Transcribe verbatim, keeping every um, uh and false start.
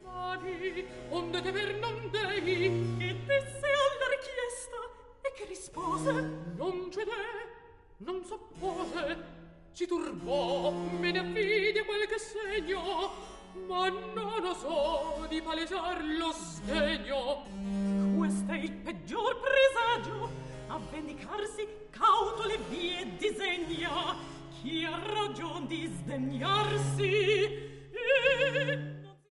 Vadi, onde te per non dei, che disse alla richiesta e che rispose. Non cedè, non s'oppose, si turbò, me ne affidi a qualche segno, ma non osò di palesar lo sdegno. Questo è il peggior presagio, a vendicarsi cauto le vie disegna. Chi ha ragion di sdegnarsi? E